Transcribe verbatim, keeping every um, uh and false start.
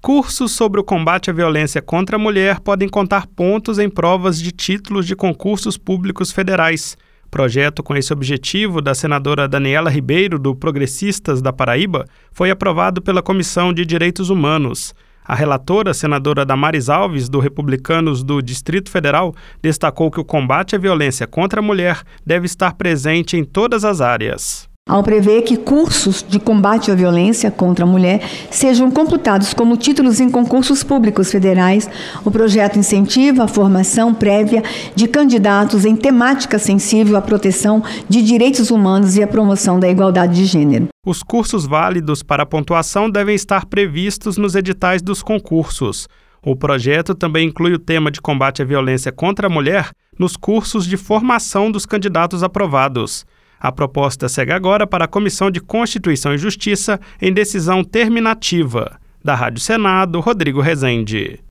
Cursos sobre o combate à violência contra a mulher podem contar pontos em provas de títulos de concursos públicos federais. Projeto com esse objetivo da senadora Daniela Ribeiro, do Progressistas da Paraíba, foi aprovado pela Comissão de Direitos Humanos. A relatora, senadora Damares Alves, do Republicanos do Distrito Federal, destacou que o combate à violência contra a mulher deve estar presente em todas as áreas. Ao prever que cursos de combate à violência contra a mulher sejam computados como títulos em concursos públicos federais, o projeto incentiva a formação prévia de candidatos em temática sensível à proteção de direitos humanos e à promoção da igualdade de gênero. Os cursos válidos para a pontuação devem estar previstos nos editais dos concursos. O projeto também inclui o tema de combate à violência contra a mulher nos cursos de formação dos candidatos aprovados. A proposta segue agora para a Comissão de Constituição e Justiça em decisão terminativa. Da Rádio Senado, Rodrigo Rezende.